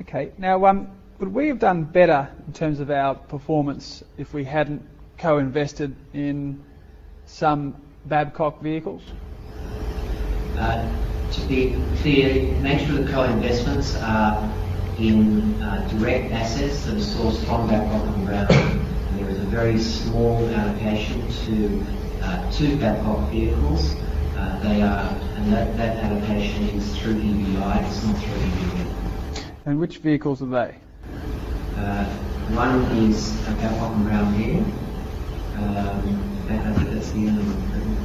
Okay. Now, would we have done better in terms of our performance if we hadn't co-invested in some Babcock vehicles? To be clear, the nature of the co-investments are in direct assets that are sourced from Babcock and Brown. And there is a very small allocation to two Babcock vehicles. And that allocation is through EBI, it's not through EBI. And which vehicles are they? One is Babcock and Brown here. I think that's the only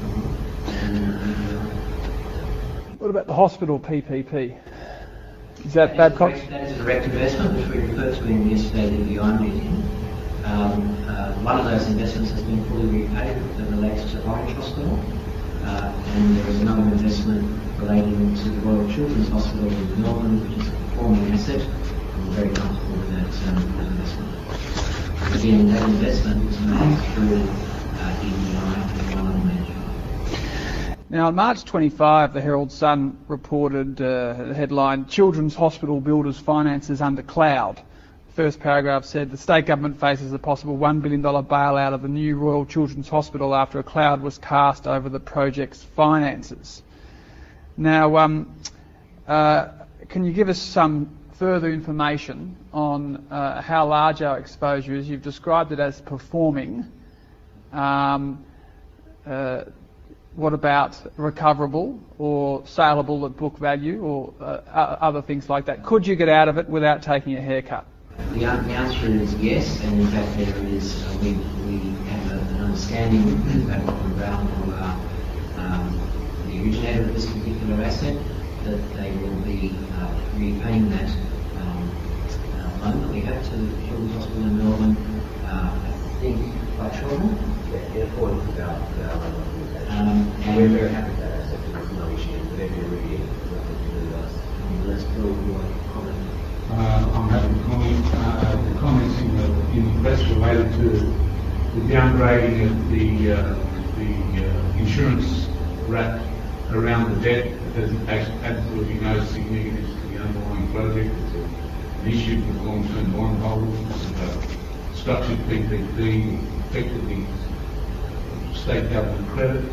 one. What about the hospital PPP? Is that Babcock? That is a direct investment, which we referred to in yesterday's EBI meeting. One of those investments has been fully repaid that relates to Orange Hospital. And there is another investment relating to the Royal Children's Hospital in Melbourne, which is a performing asset. I'm very comfortable with that investment. Again, that investment was made through EBI and one other manager. Now, on March 25, the Herald Sun reported the headline, Children's Hospital Builders Finances Under Cloud. First paragraph said, the state government faces a possible $1 billion bailout of the new Royal Children's Hospital after a cloud was cast over the project's finances. Now, can you give us some further information on how large our exposure is? You've described it as performing. What about recoverable or saleable at book value or other things like that? Could you get out of it without taking a haircut? The answer is yes, and in fact there is, we have an understanding with Babcock and Brown, who are the originator of this particular asset, that they will be repaying that loan that we have to the Children's Hospital in Melbourne, I think, quite shortly. Yeah, according to our and we're very happy with that asset. There's no issue. Whatever you're reading, nothing to do with us. Let's Bill, you want to comment? I'm happy to comment. The comments in the press related to the downgrading of the insurance wrap around the debt. It has absolutely no significance to the underlying project. It's an issue for long-term bondholders. Structured PPP, effectively state government credit.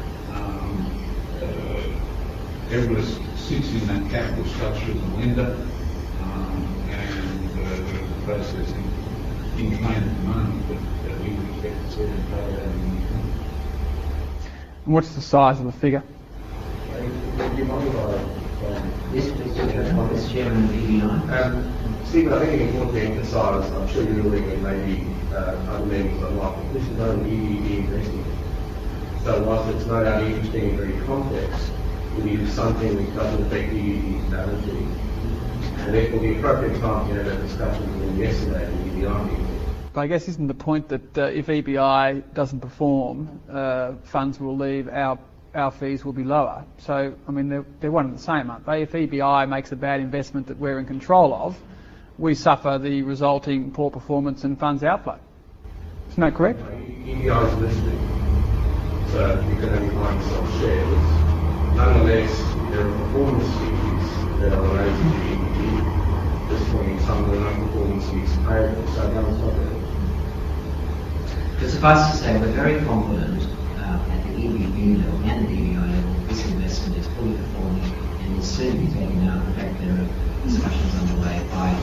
Everest sits in that capital structure as a lender, and the process in train at the moment, but we would expect to see them pay that in the year. And what's the size of the figure? This particular is Chairman of EBI. Stephen, I think it's important to emphasise, I'm sure you're looking at maybe other meetings online, this is not an EBB investment. So whilst it's no doubt interesting and very complex, it is something that doesn't affect EBB's balance sheet. And therefore the appropriate time to have that discussion was yesterday at the EBI meeting. But I guess isn't the point that if EBI doesn't perform, funds will leave, our fees will be lower. So, I mean, they're one and the same, aren't they? If EBI makes a bad investment that we're in control of, we suffer the resulting poor performance and funds outflow. Isn't that correct? EBI is listed, so you can only buy and sell shares. Nonetheless, there are performance fees that are related to EBI. This point, some of the non-performance fees payable, so that was not there. But suffice to say, we're very confident at the EBB level and the EBI level, this investment is fully performing and is soon to be taken out. In fact, there are discussions underway by